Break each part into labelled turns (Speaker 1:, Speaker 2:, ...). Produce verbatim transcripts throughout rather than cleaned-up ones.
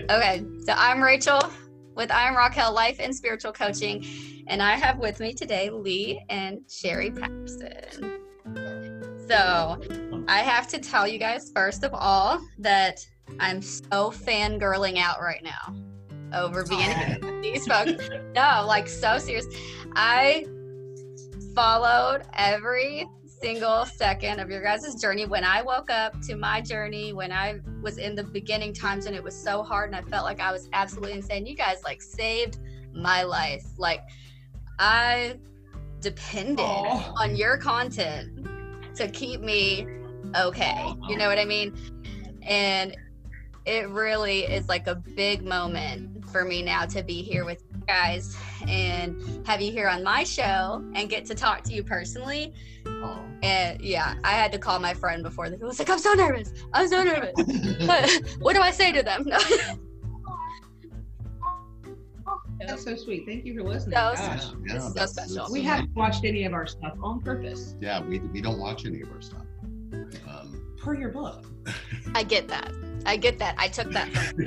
Speaker 1: Okay, so I'm Rachel with I Am Raquel Life and Spiritual Coaching, and I have with me today Lee and Sherry Patterson. So I have to tell you guys first of all that I'm so fangirling out right now over being here with these folks. No, like so serious. I followed every single second of your guys' journey. When I woke up to my journey, when I was in the beginning times and it was so hard and I felt like I was absolutely insane, you guys like saved my life. Like I depended
Speaker 2: Aww.
Speaker 1: on your content to keep me okay. You know what I mean? And it really is like a big moment for me now to be here with you guys and have you here on my show and get to talk to you personally.
Speaker 2: Oh.
Speaker 1: And yeah, I had to call my friend before. The was like, I'm so nervous. I'm so nervous. What do I say to them?
Speaker 2: That's so sweet. Thank you for listening.
Speaker 1: So,
Speaker 2: Gosh.
Speaker 3: Yeah,
Speaker 1: it's so
Speaker 3: that's-
Speaker 1: special.
Speaker 3: that's-
Speaker 2: We haven't watched any of our stuff on purpose,
Speaker 3: Yeah, we, we don't watch any of our stuff. Um,
Speaker 2: per your book.
Speaker 1: I get that. I get that. I took that from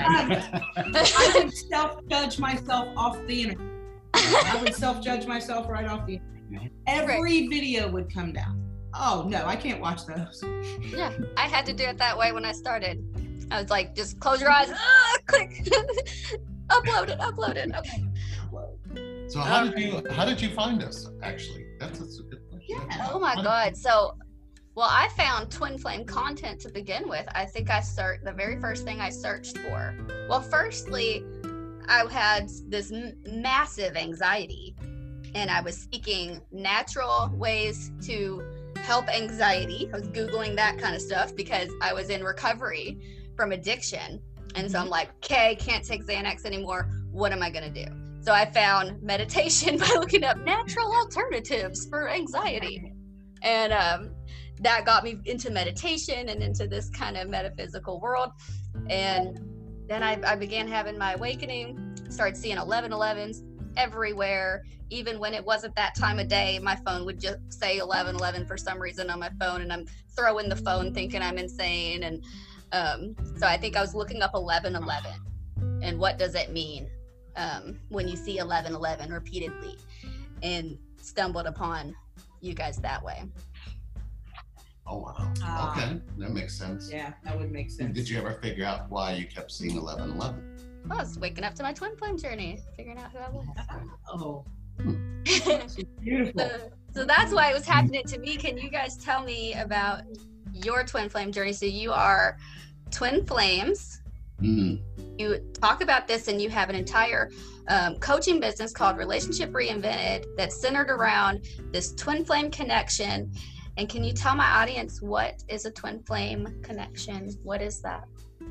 Speaker 2: I would self-judge myself off the internet. I would self-judge myself right off the internet. Every video would come down. Oh, no, I can't watch those.
Speaker 1: Yeah, I had to do it that way when I started. I was like, just close your eyes. Ah, click. Upload it. Upload it. Okay.
Speaker 3: so how did you how did you find us? Actually, that's, that's a good question.
Speaker 2: Yeah.
Speaker 1: Oh my God. So, well, I found Twin Flame content to begin with. I think I searched, the very first thing I searched for. Well, firstly, I had this m- massive anxiety and I was seeking natural ways to help anxiety. I was Googling that kind of stuff because I was in recovery from addiction. And so I'm like, okay, can't take Xanax anymore. What am I going to do? So I found meditation by looking up natural alternatives for anxiety. And um, that got me into meditation and into this kind of metaphysical world. And then I, I began having my awakening, started seeing eleven elevens everywhere. Even when it wasn't that time of day, my phone would just say eleven eleven for some reason on my phone, and I'm throwing the phone thinking I'm insane. And um, so I think I was looking up eleven eleven and what does it mean um, when you see eleven eleven repeatedly, and stumbled upon you guys that way.
Speaker 3: Oh wow.
Speaker 2: Ah.
Speaker 3: Okay, that makes sense.
Speaker 2: Yeah, that would make sense.
Speaker 3: Did you ever figure out why you kept seeing eleven eleven?
Speaker 1: I was waking up to my twin flame journey, figuring out who I was.
Speaker 2: Oh,
Speaker 1: so,
Speaker 2: beautiful.
Speaker 1: so that's why it was happening to me. Can you guys tell me about your twin flame journey? So you are twin flames.
Speaker 3: Mm.
Speaker 1: You talk about this and you have an entire um, coaching business called Relationship Reinvented that's centered around this twin flame connection. And can you tell my audience what is a twin flame connection? What is that?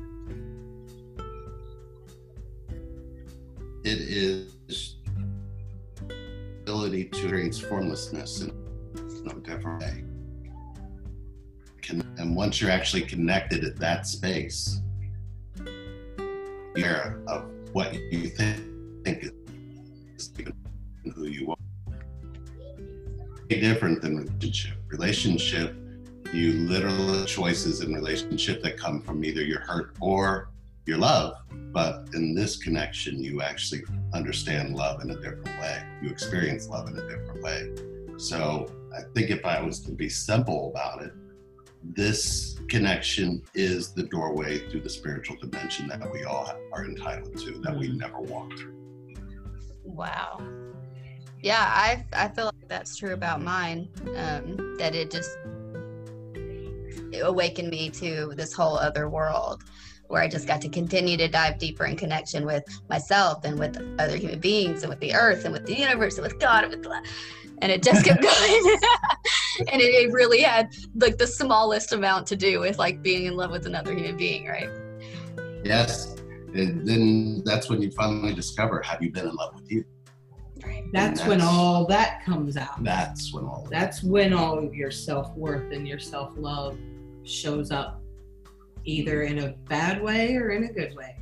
Speaker 3: It is ability to experience formlessness in a different way. Can, and once you're actually connected at that space, you're aware of what you think, think is who you are. Different than relationship. Relationship, you literally have choices in relationship that come from either your hurt or your love. But in this connection, you actually understand love in a different way. You experience love in a different way. So I think if I was to be simple about it, this connection is the doorway through the spiritual dimension that we all are entitled to, that we never walk through.
Speaker 1: Wow. Yeah, I I feel like that's true about mine. Um, that it just it awakened me to this whole other world where I just got to continue to dive deeper in connection with myself and with other human beings and with the earth and with the universe and with God and with the, and it just kept going. And it, it really had like the smallest amount to do with like being in love with another human being, right?
Speaker 3: Yes, and then that's when you finally discover, have you been in love with you?
Speaker 2: That's,
Speaker 3: that's
Speaker 2: when all that comes out.
Speaker 3: That's when all
Speaker 2: That's when all of your self-worth and your self-love shows up, either in a bad way or in a good way.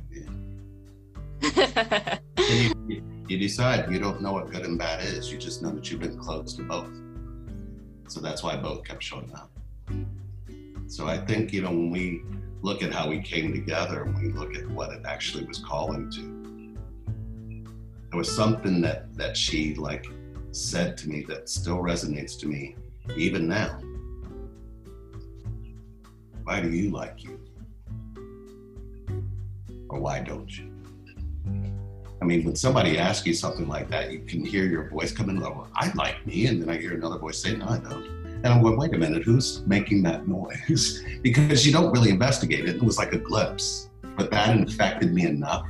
Speaker 3: And you, you decide you don't know what good and bad is. You just know that you've been close to both. So that's why both kept showing up. So I think, you know, when we look at how we came together and we look at what it actually was calling to. There was something that, that she like said to me that still resonates to me even now. Why do you like you? Or why don't you? I mean, when somebody asks you something like that, you can hear your voice come in, well, I like me, and then I hear another voice say, no, I don't. And I'm going, wait a minute, who's making that noise? Because you don't really investigate it. It was like a glimpse, but that infected me enough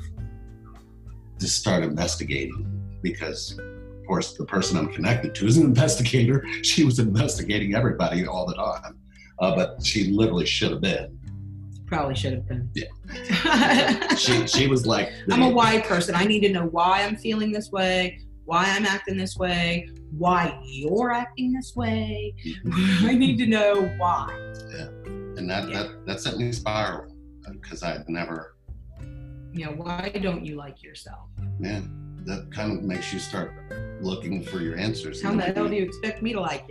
Speaker 3: to start investigating, because of course the person I'm connected to is an investigator. She was investigating everybody all the time, uh, but she literally should have been.
Speaker 2: Probably should have been.
Speaker 3: Yeah. she she was like, the,
Speaker 2: I'm a why person. I need to know why I'm feeling this way, why I'm acting this way, why you're acting this way. I need to know why.
Speaker 3: Yeah, and that yeah. that that set me spiral, because I'd never.
Speaker 2: You know, why don't you like yourself?
Speaker 3: Yeah, that kind of makes you start looking for your answers.
Speaker 2: How the hell do you expect me to like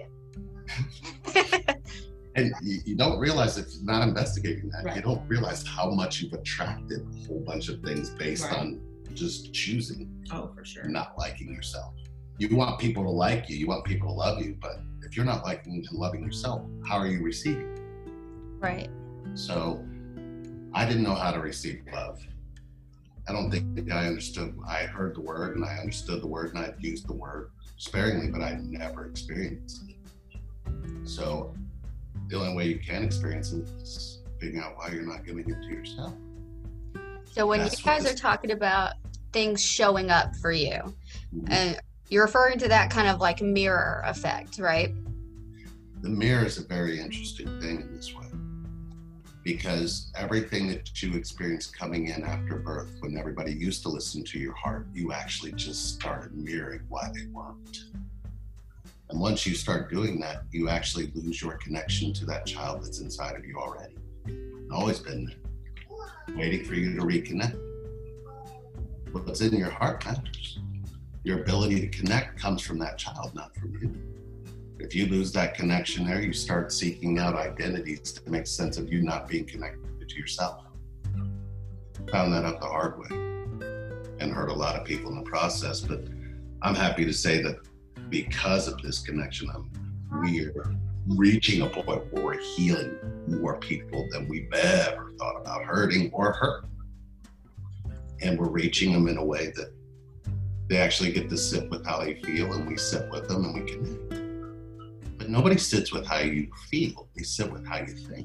Speaker 2: it?
Speaker 3: And you, you don't realize, if you're not investigating that,
Speaker 2: right.
Speaker 3: you don't realize how much you've attracted a whole bunch of things based
Speaker 2: right.
Speaker 3: on just choosing.
Speaker 2: Oh, for sure.
Speaker 3: Not liking yourself. You want people to like you, you want people to love you, but if you're not liking and loving yourself, how are you receiving?
Speaker 1: Right.
Speaker 3: So I didn't know how to receive love. I don't think I understood. I heard the word and I understood the word and I used the word sparingly, but I never experienced it. So the only way you can experience it is figuring out why you're not giving it to yourself.
Speaker 1: So when
Speaker 3: That's
Speaker 1: you guys
Speaker 3: what
Speaker 1: are talking about things showing up for you,
Speaker 3: mm-hmm.
Speaker 1: and you're referring to that kind of like mirror effect, right?
Speaker 3: The mirror is a very interesting thing in this way, because everything that you experience coming in after birth, when everybody used to listen to your heart, you actually just started mirroring why they weren't. And once you start doing that, you actually lose your connection to that child that's inside of you already. It's always been there, waiting for you to reconnect. What's in your heart matters. Your ability to connect comes from that child, not from you. If you lose that connection there, you start seeking out identities to make sense of you not being connected to yourself. Found that out the hard way and hurt a lot of people in the process, but I'm happy to say that because of this connection, I'm, we're reaching a point where we're healing more people than we've ever thought about hurting or hurt. And we're reaching them in a way that they actually get to sit with how they feel, and we sit with them and we connect. But nobody sits with how you feel, they sit with how you think.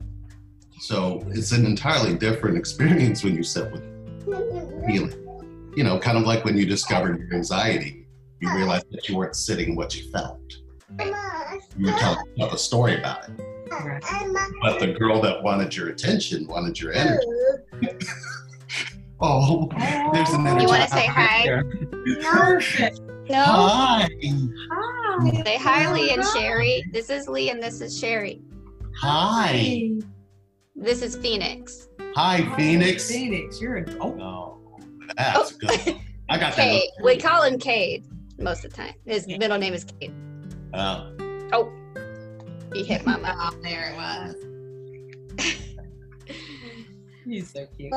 Speaker 3: So it's an entirely different experience when you sit with feeling. You know, kind of like when you discovered your anxiety. You realized that you weren't sitting what you felt. You were telling yourself a story about it.
Speaker 2: Right.
Speaker 3: But the girl that wanted your attention, wanted your energy. Oh, there's an energy.
Speaker 1: You want to say hi?
Speaker 2: Perfect.
Speaker 1: No.
Speaker 3: Hi.
Speaker 2: Hi.
Speaker 1: Say hi, Lee and Sherry. This is Lee and this is Sherry.
Speaker 3: Hi.
Speaker 1: This is Phoenix.
Speaker 3: Hi, Phoenix.
Speaker 2: Phoenix, you're a oh.
Speaker 3: No, that's
Speaker 1: Oh.
Speaker 3: good. I got that.
Speaker 1: Cade. We call him Cade most of the time. His
Speaker 2: Yeah.
Speaker 1: middle name is Cade.
Speaker 3: Uh,
Speaker 1: Oh, he hit my mouth.
Speaker 2: Oh, there it was. He's so cute.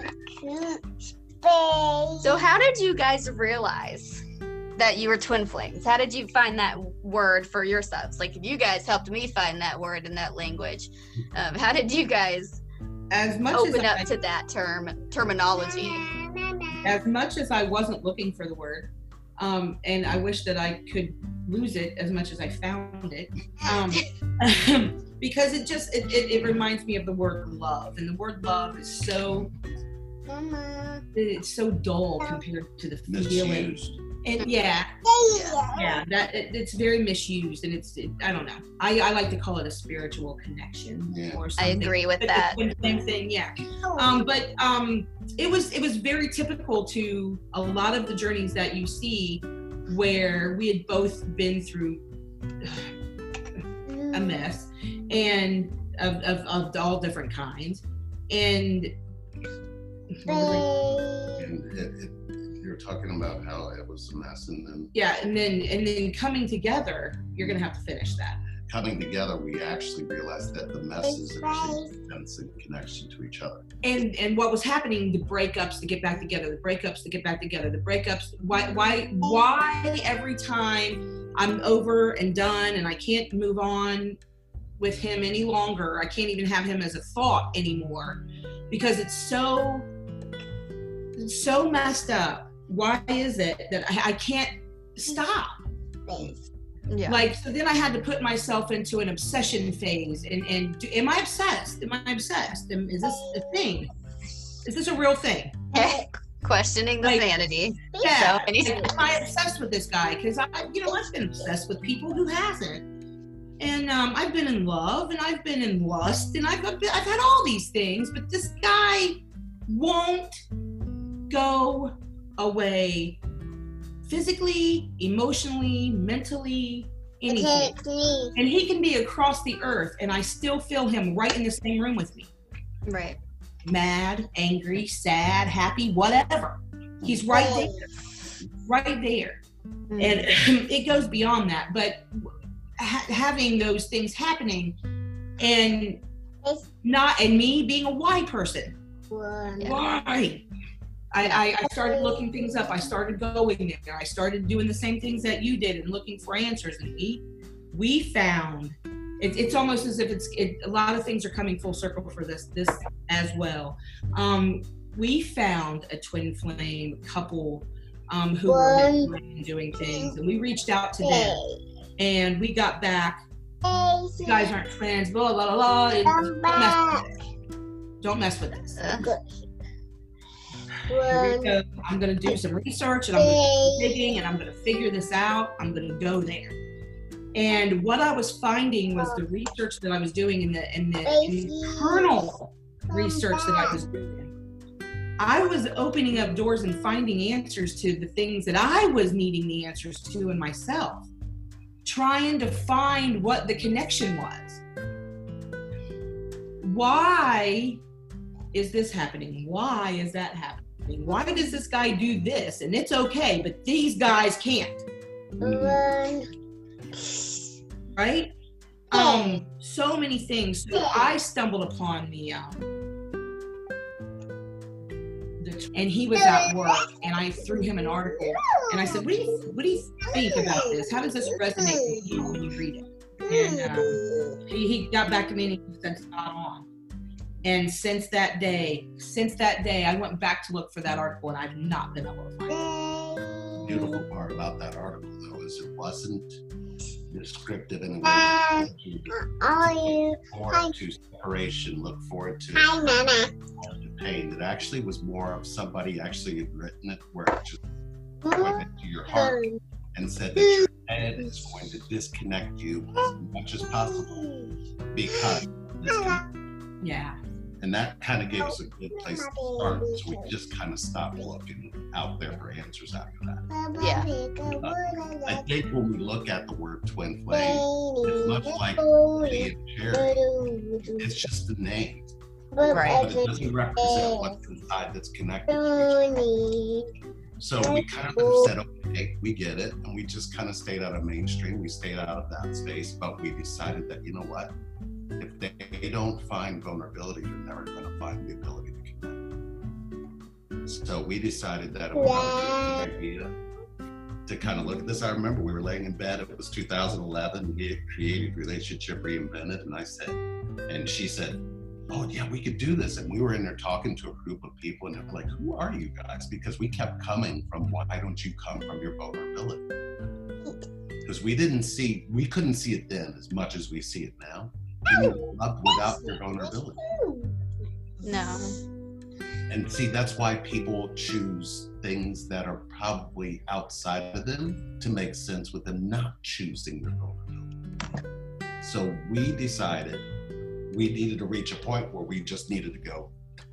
Speaker 1: So how did you guys realize that you were twin flames? How did you find that word for yourselves? Like, if you guys helped me find that word in that language, um, how did you guys
Speaker 2: As much
Speaker 1: open
Speaker 2: as
Speaker 1: up
Speaker 2: I,
Speaker 1: to that term terminology?
Speaker 2: as much as I wasn't looking for the word, um, and I wish that I could lose it as much as I found it, um, because it just it, it, it reminds me of the word love, and the word love is so it's so dull compared to the feeling.
Speaker 3: misused.
Speaker 2: And yeah, yeah, that it, it's very misused, and it's it, I don't know. I, I like to call it a spiritual connection
Speaker 3: Yeah.
Speaker 2: or
Speaker 1: I
Speaker 2: something.
Speaker 1: agree with
Speaker 2: But
Speaker 1: that.
Speaker 2: it's the same thing, yeah. Um, but um, it was it was very typical to a lot of the journeys that you see, where we had both been through a mess, and of, of, of all different kinds, and.
Speaker 3: And it, it, you're talking about how it was a mess, and then
Speaker 2: Yeah, and then and then coming together, you're gonna have to finish that.
Speaker 3: coming together, we actually realized that the messes actually sense and connection to each other.
Speaker 2: And and what was happening, the breakups to get back together, the breakups to get back together, the breakups, why why why every time I'm over and done and I can't move on with him any longer, I can't even have him as a thought anymore, because it's so it's so messed up. Why is it that I, I can't stop?
Speaker 1: Yeah.
Speaker 2: Like, so then I had to put myself into an obsession phase. And, and do, am I obsessed? Am I obsessed? Am, is this a thing? Is this a real thing?
Speaker 1: Questioning the
Speaker 2: Like,
Speaker 1: sanity.
Speaker 2: Yeah.
Speaker 1: So many
Speaker 2: Like, am I obsessed with this guy? Because I, you know, I've been obsessed with people who hasn't. And um, I've been in love, and I've been in lust, and I've I've, been, I've had all these things, but this guy won't go away. Physically, emotionally, mentally, anything. And he can be across the earth, and I still feel him right in the same room with me.
Speaker 1: Right.
Speaker 2: Mad, angry, sad, happy, whatever. He's right there. Right there.
Speaker 1: Mm-hmm.
Speaker 2: And it goes beyond that. But ha- having those things happening, and not, and me being a why person.
Speaker 1: Yeah.
Speaker 2: Why? I, I, I started looking things up. I started going there. I started doing the same things that you did and looking for answers. And we, we found, it, it's almost as if it's, it, a lot of things are coming full circle for this, this as well. Um, we found a twin flame couple um, who were doing things, and we reached out to them, and we got back, you guys aren't friends, blah, blah, blah, blah. Don't mess with this. Don't mess with this.
Speaker 1: Uh,
Speaker 2: Here we go. I'm going to do some research, and I'm going to do some digging, and I'm going to figure this out. I'm going to go there. And what I was finding was the research that I was doing in the, in the, in the internal research that I was doing. I was opening up doors and finding answers to the things that I was needing the answers to in myself, trying to find what the connection was. Why is this happening? Why is that happening? Why does this guy do this? And it's okay, but these guys can't. Right? Um, so many things. So I stumbled upon the, um, the, and he was at work, and I threw him an article, and I said, what do you, what do you think about this? How does this resonate with you when you read it? And um, he, he got back to me, and he said, spot on. And since that day, since that day, I went back to look for that article, and I've not been able to find it.
Speaker 3: The beautiful part about that article, though, is it wasn't descriptive in a way that you look forward to separation, look forward to, to pain. It actually was more of somebody actually had written it where it just went into your heart and said that your head is going to disconnect you as much as possible because
Speaker 2: yeah.
Speaker 3: And that kind of gave us a good place to start. So we just kind of stopped looking out there for answers after that.
Speaker 1: Yeah.
Speaker 3: Uh, I think when we look at the word twin flame, it's much like Lee and Jerry. It's just the name.
Speaker 1: Right.
Speaker 3: But it doesn't represent what's inside that's connected to each other. So we kind of said, okay, we get it. And we just kind of stayed out of mainstream. We stayed out of that space. But we decided that, you know what? If they don't find vulnerability, they're never going to find the ability to connect. So we decided that it was a good idea to kind of look at this. I remember we were laying in bed. It was two thousand eleven. We had created Relationship Reinvented. And I said, and she said, oh, yeah, we could do this. And we were in there talking to a group of people, and they were like, who are you guys? Because we kept coming from, why don't you come from your vulnerability? Because we didn't see, we couldn't see it then as much as we see it now. You love without your vulnerability.
Speaker 1: No.
Speaker 3: And see, that's why people choose things that are probably outside of them to make sense with them not choosing their vulnerability. So we decided we needed to reach a point where we just needed to go.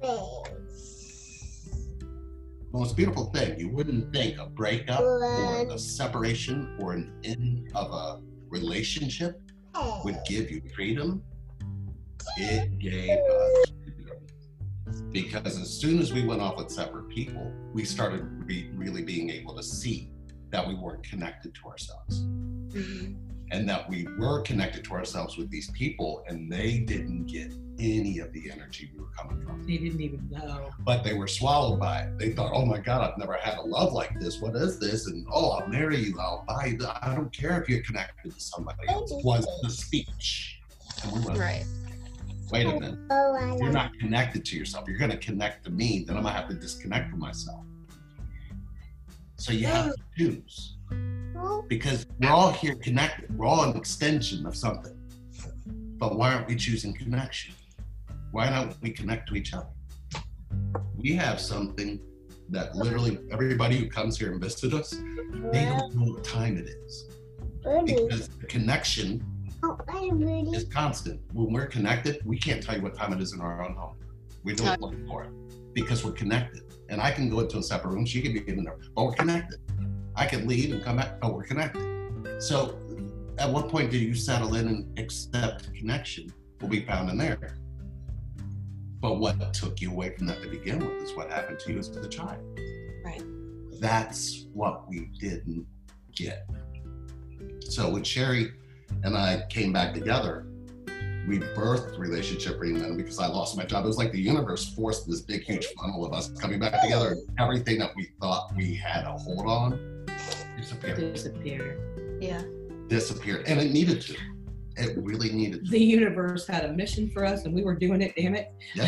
Speaker 3: The most beautiful thing, you wouldn't think a breakup or a separation or an end of a relationship would give you freedom. It gave us freedom. Because as soon as we went off with separate people, we started re- really being able to see that we weren't connected to ourselves.
Speaker 1: Mm-hmm.
Speaker 3: and that we were connected to ourselves with these people, and they didn't get any of the energy we were coming from.
Speaker 2: They didn't even know.
Speaker 3: But they were swallowed by it. They thought, oh my God, I've never had a love like this. What is this? And oh, I'll marry you. I'll buy you. I don't care if you're connected to somebody else. Was the speech. And we went,
Speaker 1: Right.
Speaker 3: wait a minute. If you're not connected to yourself, you're going to connect to me, then I'm going to have to disconnect from myself. So you have to choose. Because we're all here connected. We're all an extension of something. But why aren't we choosing connection? Why don't we connect to each other? We have something that literally everybody who comes here and visits us, they don't know what time it is. Because the connection is constant. When we're connected, we can't tell you what time it is in our own home. We don't look for it because we're connected. And I can go into a separate room, she can be in there, but we're connected. I can leave and come back, but we're connected. So at what point do you settle in and accept connection will be found in there? But what took you away from that to begin with is what happened to you as a child.
Speaker 1: Right.
Speaker 3: That's what we didn't get. So when Sherry and I came back together, we birthed Relationship Reinvented because I lost my job. It was like the universe forced this big, huge funnel of us coming back together. Everything that we thought we had a hold on disappeared.
Speaker 2: Disappeared.
Speaker 1: Yeah.
Speaker 3: Disappeared. And it needed to. It really needed to.
Speaker 2: The universe had a mission for us and we were doing it, damn it.
Speaker 3: Yep.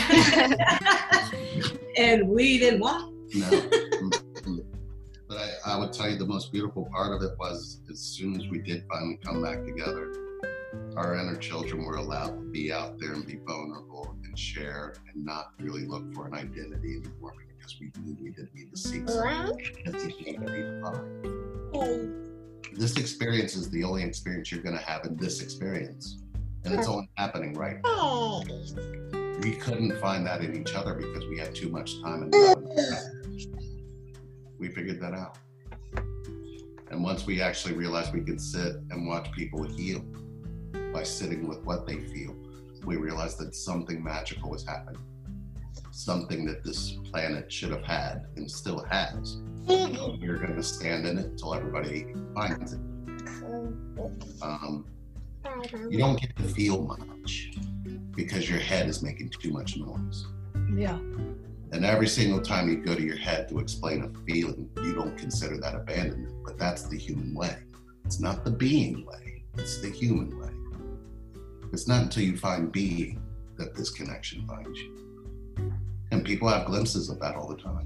Speaker 2: And we didn't want it.
Speaker 3: No. But I, I would tell you the most beautiful part of it was as soon as we did finally come back together, our inner children were allowed to be out there and be vulnerable and share and not really look for an identity anymore because we knew we didn't need to seek something because we needed to be defined. This experience is the only experience you're going to have in this experience. And it's only happening right now. We couldn't find that in each other because we had too much time and time. We figured that out. And once we actually realized we could sit and watch people heal by sitting with what they feel, we realized that something magical was happening. Something that this planet should have had and still has. We're going to stand in it until everybody finds it. Um, you don't get to feel much because your head is making too much noise.
Speaker 1: Yeah.
Speaker 3: And every single time you go to your head to explain a feeling, you don't consider that abandonment, but that's the human way. It's not the being way, it's the human way. It's not until you find being that this connection finds you. And people have glimpses of that all the time.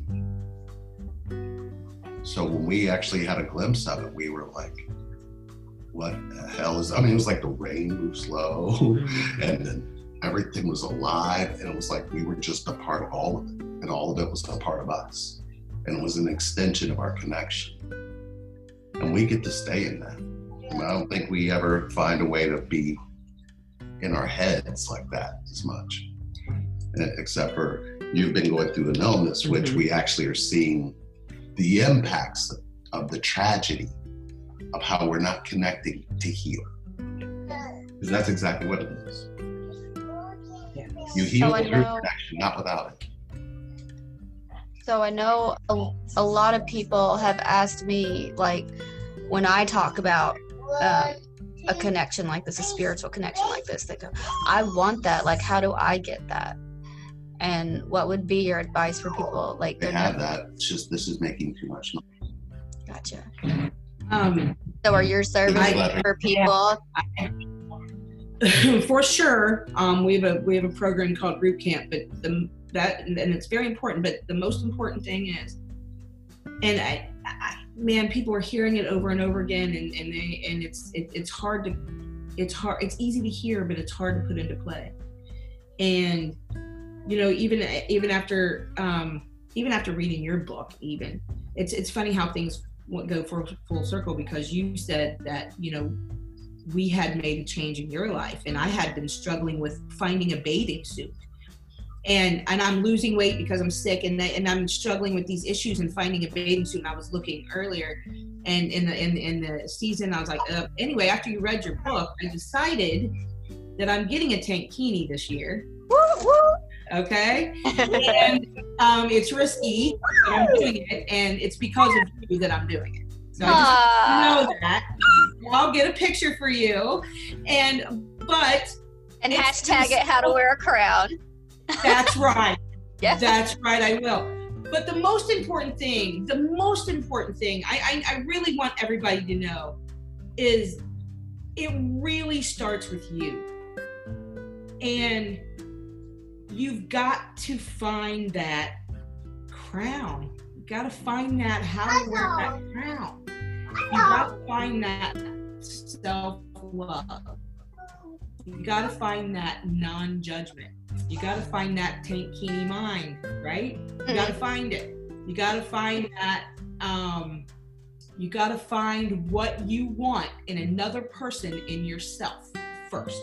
Speaker 3: So when we actually had a glimpse of it, we were like, what the hell is, I mean, it was like the rain moved slow and then everything was alive. And it was like, we were just a part of all of it. And all of it was a part of us. And it was an extension of our connection. And we get to stay in that. I mean, I don't think we ever find a way to be in our heads like that as much. Except for you've been going through an illness, which mm-hmm. we actually are seeing the impacts of the tragedy of how we're not connecting to heal. Because that's exactly what it is.
Speaker 2: Yes.
Speaker 3: You heal
Speaker 1: So
Speaker 3: through connection, not without it.
Speaker 1: So I know a, a lot of people have asked me, like, when I talk about uh, a connection like this, a spiritual connection like this, they go, I want that. Like, how do I get that? And what would be your advice for people? Like,
Speaker 3: They have that. It's just this is making too much noise.
Speaker 1: Gotcha.
Speaker 2: Um,
Speaker 1: So are your services
Speaker 3: I-
Speaker 1: for people?
Speaker 2: for sure, um, we have a we have a program called Root Camp, but the that and it's very important. But the most important thing is, and I, I man, people are hearing it over and over again, and and they, and it's it, it's hard to, it's hard, it's easy to hear, but it's hard to put into play. And you know, even even after um, even after reading your book, even it's it's funny how things go for full circle, because you said that, you know, we had made a change in your life, and I had been struggling with finding a bathing suit, and and I'm losing weight because I'm sick, and and I'm struggling with these issues and finding a bathing suit. And I was looking earlier, and in the in in the season, I was like, uh, anyway, after you read your book, I decided that I'm getting a tankini this year.
Speaker 1: Woo, woo.
Speaker 2: Okay, and um, it's risky, but I'm doing it, and it's because of you that I'm doing it. So I just know that. I'll get a picture for you. And, but.
Speaker 1: And hashtag it how to wear a crown.
Speaker 2: That's right.
Speaker 1: Yeah.
Speaker 2: That's right, I will. But the most important thing, the most important thing I, I, I really want everybody to know is it really starts with you. And you've got to find that crown. You got to find that how to wear that crown. You got to find that self-love. You got to find that non-judgment. You got to find that tankini mind, right? You got to find it. You got to find that, um, you got to find what you want in another person in yourself first.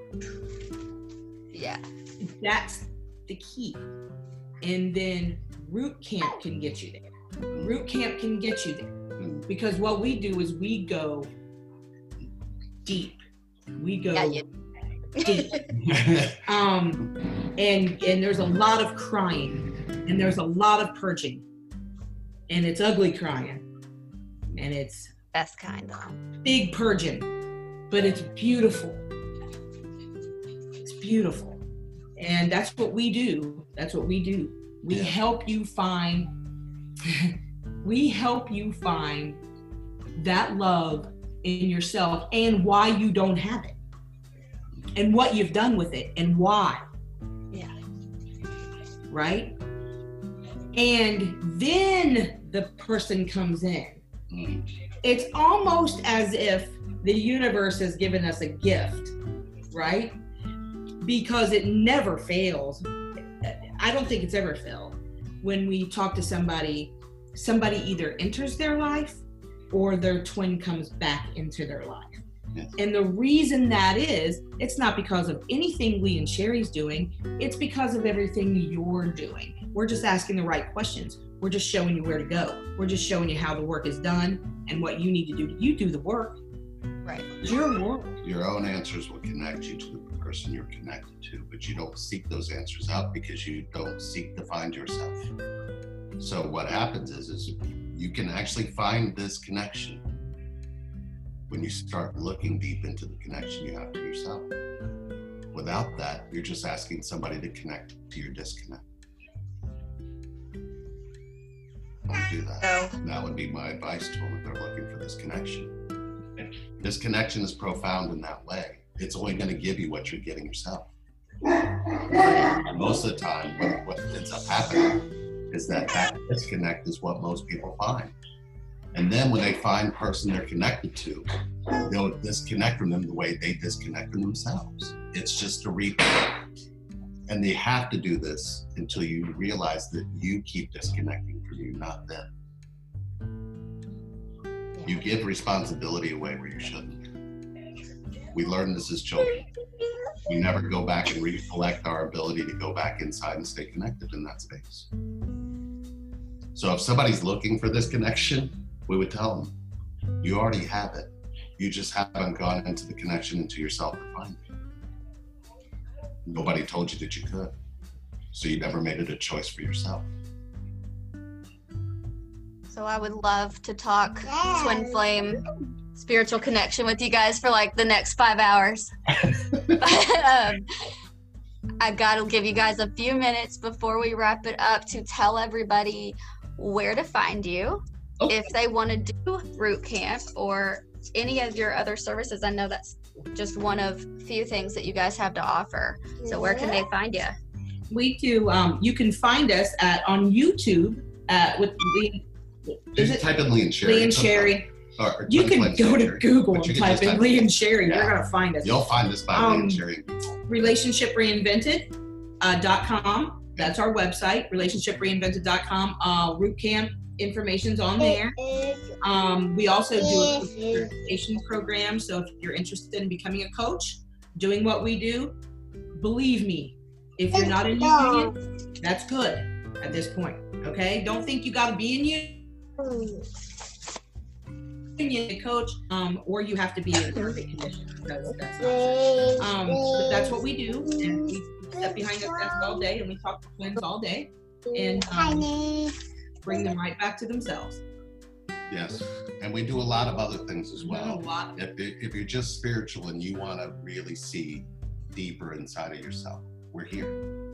Speaker 1: Yeah.
Speaker 2: That's the key. And then Root Camp can get you there. Root Camp can get you there. Because what we do is we go deep. We go
Speaker 1: yeah, you-
Speaker 2: deep. um, and and there's a lot of crying, and there's a lot of purging, and it's ugly crying, and it's
Speaker 1: best kind of
Speaker 2: big purging, but it's beautiful. It's beautiful, and that's what we do. That's what we do. We
Speaker 3: Yeah.
Speaker 2: help you find. we help you find that love in yourself and why you don't have it. And what you've done with it and why.
Speaker 1: Yeah.
Speaker 2: Right? And then the person comes in.
Speaker 3: Mm.
Speaker 2: It's almost as if the universe has given us a gift, right? Because it never fails. I don't think it's ever failed. When we talk to somebody, somebody either enters their life or their twin comes back into their life.
Speaker 3: Yes.
Speaker 2: And the reason that is, it's not because of anything Lee and Sherry's doing, it's because of everything you're doing. We're just asking the right questions. We're just showing you where to go. We're just showing you how the work is done and what you need to do. You do the work.
Speaker 1: Right.
Speaker 2: It's your work.
Speaker 3: Your own answers will connect you to the person you're connected to, but you don't seek those answers out because you don't seek to find yourself. So what happens is, is you can actually find this connection when you start looking deep into the connection you have to yourself. Without that, you're just asking somebody to connect to your disconnect. Don't do that.
Speaker 1: No.
Speaker 3: That would be my advice to them if they're looking for this connection. This connection is profound in that way. It's only going to give you what you're getting yourself. And most of the time, what, what ends up happening is that that disconnect is what most people find. And then when they find the person they're connected to, they'll disconnect from them the way they disconnect from themselves. It's just a replay. And they have to do this until you realize that you keep disconnecting from you, not them. You give responsibility away where you shouldn't. We learn this as children. We never go back and recollect our ability to go back inside and stay connected in that space. So if somebody's looking for this connection, we would tell them, you already have it. You just haven't gone into the connection into yourself to find it. Nobody told you that you could. So you never made it a choice for yourself.
Speaker 1: So I would love to talk twin flame spiritual connection with you guys for like the next five hours. But, um, I gotta give you guys a few minutes before we wrap it up to tell everybody where to find you.
Speaker 3: Okay.
Speaker 1: If they want to do Root Camp or any of your other services. I know that's just one of few things that you guys have to offer. So where can they find you?
Speaker 2: We do, um, you can find us at on YouTube uh, with Lee, is it
Speaker 3: Type in Lee and Sherry.
Speaker 2: Lee and Sherry.
Speaker 3: Or, or
Speaker 2: You
Speaker 3: Twin
Speaker 2: can
Speaker 3: Flame
Speaker 2: go to
Speaker 3: Sherry.
Speaker 2: Google
Speaker 3: But you
Speaker 2: and
Speaker 3: can
Speaker 2: type
Speaker 3: just
Speaker 2: in Lee and Sherry.
Speaker 3: Yeah.
Speaker 2: You're gonna find us.
Speaker 3: You'll find us by Lee
Speaker 2: Um,
Speaker 3: and Sherry.
Speaker 2: relationship reinvented dot com. That's our website, relationship reinvented dot com. Uh, Root Camp information's on there. Um, we also do a coach certification program. So if you're interested in becoming a coach, doing what we do, believe me, if you're not in union, that's good at this point. Okay? Don't think you got to be in union. union to coach, um, or you have to be in a perfect condition. Because that's not um, but that's what we do, and we sit behind the desk all day, and we talk to twins all day, and um, bring them right back to themselves.
Speaker 3: Yes, and we do a lot of other things as
Speaker 2: A
Speaker 3: well.
Speaker 2: lot.
Speaker 3: If, if you're just spiritual and you want to really see deeper inside of yourself, we're here.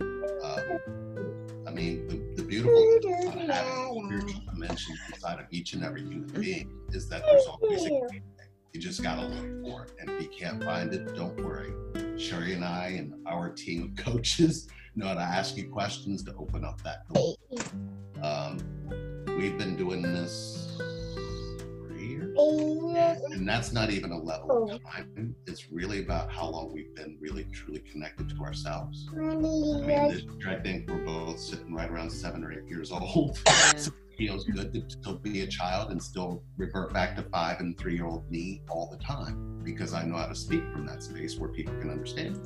Speaker 3: Um, I mean, the, the beautiful thing about having a spiritual dimension inside of each and every human being is that there's always a great thing. You just got to look for it. And if you can't find it, don't worry. Sherry and I and our team of coaches know how to ask you questions to open up that door. Um, we've been doing this for years. And that's not even a level of time. It's really about how long we've been really, truly connected to ourselves. I mean, this year, I think we're both sitting right around seven or eight years old. So it feels good to still be a child and still revert back to five and three-year-old me all the time, because I know how to speak from that space where people can understand.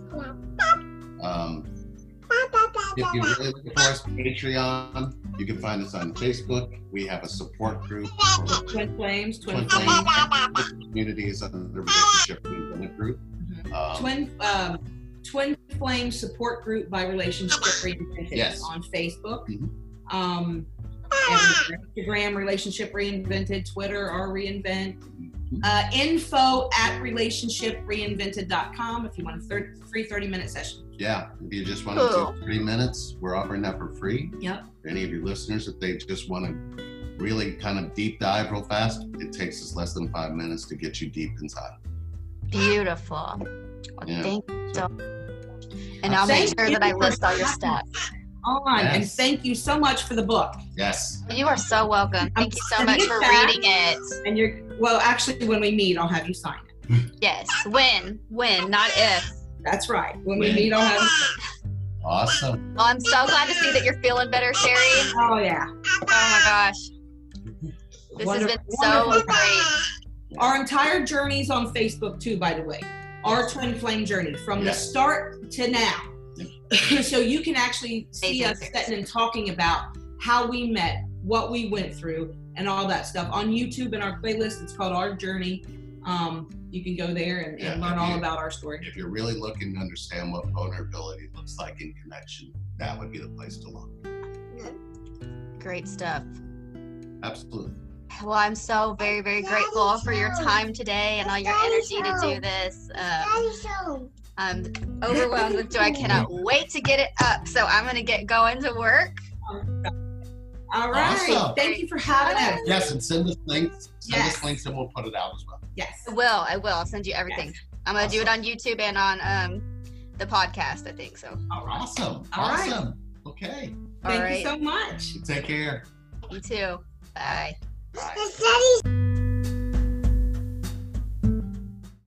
Speaker 3: Um, if you're really looking for us on Patreon, you can find us on Facebook. We have a support group for
Speaker 2: Twin Flames, Twin,
Speaker 3: Twin
Speaker 2: Flames.
Speaker 3: Flames communities under the Relationship Reinvented group.
Speaker 2: Mhm.
Speaker 3: Um,
Speaker 2: Twin um, Twin Flames support group by Relationship Reinvented
Speaker 3: Yes.
Speaker 2: on Facebook.
Speaker 3: Mhm.
Speaker 2: Um, and Instagram Relationship Reinvented, Twitter our Reinvent. Uh, info at relationship reinvented dot com if you want a thir- free thirty minute session.
Speaker 3: Yeah, if you just want to
Speaker 1: Cool.
Speaker 3: do thirty minutes, we're offering that for free.
Speaker 2: Yep.
Speaker 3: For any of your listeners, if they just want to really kind of deep dive real fast, it takes us less than five minutes to get you deep inside.
Speaker 1: Beautiful. Well,
Speaker 3: Yeah.
Speaker 1: thank you so And I'll make
Speaker 2: Thank
Speaker 1: sure
Speaker 2: you
Speaker 1: that I
Speaker 2: for
Speaker 1: list all your
Speaker 2: having
Speaker 1: steps.
Speaker 2: On and
Speaker 3: Yes.
Speaker 2: thank you so much for the book.
Speaker 3: Yes.
Speaker 1: You are so welcome. Thank you so much
Speaker 2: sending
Speaker 1: for
Speaker 2: it back.
Speaker 1: reading it.
Speaker 2: And you're well, actually, when we meet, I'll have you sign it.
Speaker 1: Yes. When, when, not if.
Speaker 2: That's right. When we
Speaker 3: When.
Speaker 2: meet, I'll have you sign
Speaker 3: Awesome.
Speaker 1: Well, I'm so glad to see that you're feeling better, Sherry.
Speaker 2: it. Oh yeah.
Speaker 1: Oh my gosh. This
Speaker 2: Wonderful-
Speaker 1: has been so
Speaker 2: wonderful.
Speaker 1: great.
Speaker 2: Our entire journey's on Facebook too, by the way. Our Twin Flame journey from the
Speaker 3: Yes.
Speaker 2: start to now. So you can actually see us
Speaker 1: Amazing.
Speaker 2: sitting and talking about how we met, what we went through, and all that stuff. On YouTube in our playlist, it's called Our Journey. Um, you can go there and, and
Speaker 3: Yeah,
Speaker 2: learn all
Speaker 3: you-
Speaker 2: about our story.
Speaker 3: If you're really looking to understand what vulnerability looks like in connection, that would be the place to look.
Speaker 1: Great stuff.
Speaker 3: Absolutely.
Speaker 1: Well, I'm so very, very grateful for your time today and all your energy to do this. Um, I'm overwhelmed with joy. I cannot wait to get it up. So I'm going to get going to work.
Speaker 2: All right.
Speaker 3: Awesome.
Speaker 2: Thank you for having us.
Speaker 3: Yes, and send us links. Send
Speaker 2: Yes.
Speaker 3: us links and we'll put it out as well.
Speaker 2: Yes.
Speaker 1: I will. I will. I'll send you everything.
Speaker 2: Yes.
Speaker 1: I'm going to do it on YouTube and on um, the podcast, I think. So,
Speaker 3: Awesome.
Speaker 2: All right.
Speaker 3: Awesome. Okay.
Speaker 1: all
Speaker 2: Thank
Speaker 1: right.
Speaker 2: you so much.
Speaker 3: Take care.
Speaker 1: You too. Bye.
Speaker 3: Bye.